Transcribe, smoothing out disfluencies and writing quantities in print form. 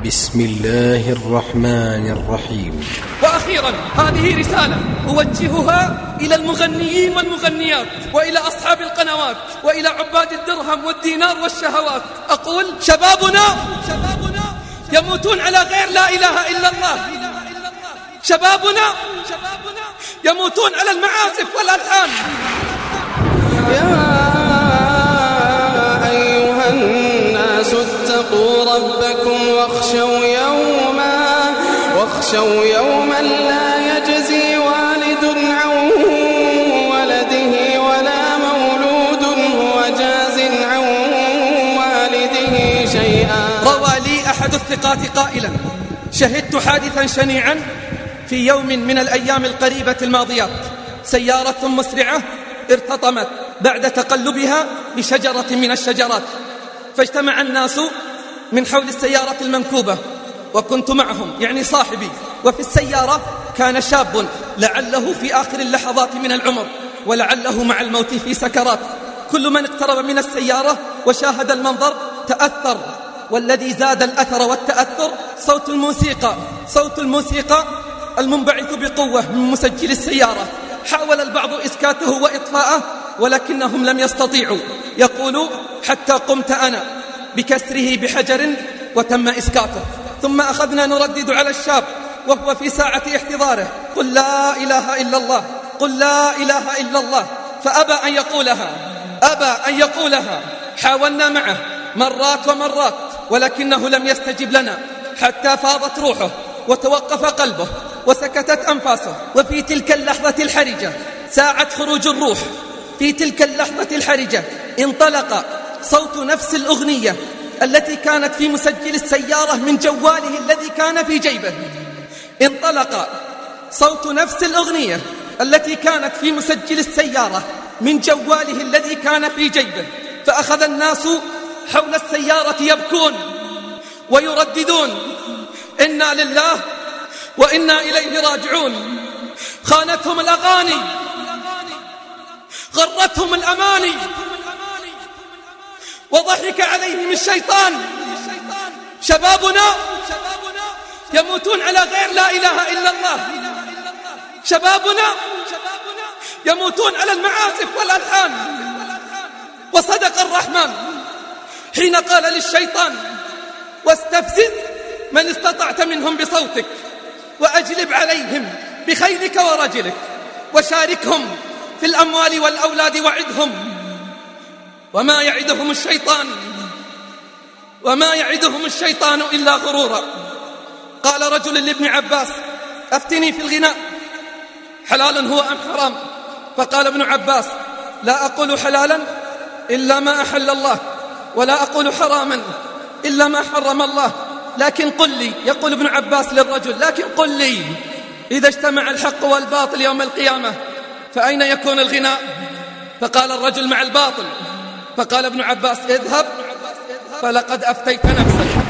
بسم الله الرحمن الرحيم. وأخيرا هذه رسالة أوجهها إلى المغنيين والمغنيات وإلى أصحاب القنوات وإلى عباد الدرهم والدينار والشهوات. أقول شبابنا يموتون على غير لا إله إلا الله. شبابنا يموتون على المعازف والألحان. يا أيها الناس اتقوا ربكم واخشوا يوما لا يجزي والد عن ولده ولا مولود هو جاز عن والده شيئا. روى لي أحد الثقات قائلا: شهدت حادثا شنيعا في يوم من الأيام القريبة الماضيات. سيارة مسرعة ارتطمت بعد تقلبها بشجرة من الشجرات، فاجتمع الناس من حول السيارة المنكوبة وكنت معهم، يعني صاحبي. وفي السيارة كان شاب لعله في آخر اللحظات من العمر ولعله مع الموت في سكرات. كل من اقترب من السيارة وشاهد المنظر تأثر، والذي زاد الأثر والتأثر صوت الموسيقى المنبعث بقوة من مسجل السيارة. حاول البعض إسكاته وإطفاءه ولكنهم لم يستطيعوا. يقول: حتى قمت أنا بكسره بحجر وتم إسكاته. ثم أخذنا نردد على الشاب وهو في ساعة احتضاره: قل لا إله إلا الله، قل لا إله إلا الله. فأبى أن يقولها. حاولنا معه مرات ومرات ولكنه لم يستجب لنا، حتى فاضت روحه وتوقف قلبه وسكتت أنفاسه. وفي تلك اللحظة الحرجة، ساعة خروج الروح، في تلك اللحظة الحرجة انطلق صوت نفس الأغنية التي كانت في مسجل السيارة من جواله الذي كان في جيبه. انطلق صوت نفس الأغنية التي كانت في مسجل السيارة من جواله الذي كان في جيبه. فأخذ الناس حول السيارة يبكون ويرددون: إنا لله وإنا إليه راجعون. خانتهم الأغاني، غرتهم الأماني، وضحك عليهم الشيطان. شبابنا يموتون على غير لا إله إلا الله. شبابنا يموتون على المعازف والألحان. وصدق الرحمن حين قال للشيطان: واستفزز من استطعت منهم بصوتك وأجلب عليهم بخيلك ورجلك وشاركهم في الأموال والأولاد وعدهم وما يعدهم الشيطان إلا غرورا. قال رجل لابن عباس: أفتني في الغناء، حلال هو أم حرام؟ فقال ابن عباس: لا أقول حلالا إلا ما أحل الله، ولا أقول حراما إلا ما حرم الله، لكن قل لي، يقول ابن عباس للرجل: لكن قل لي، إذا اجتمع الحق والباطل يوم القيامة فأين يكون الغناء؟ فقال الرجل: مع الباطل. فقال ابن عباس: اذهب فلقد أفتيت نفسك.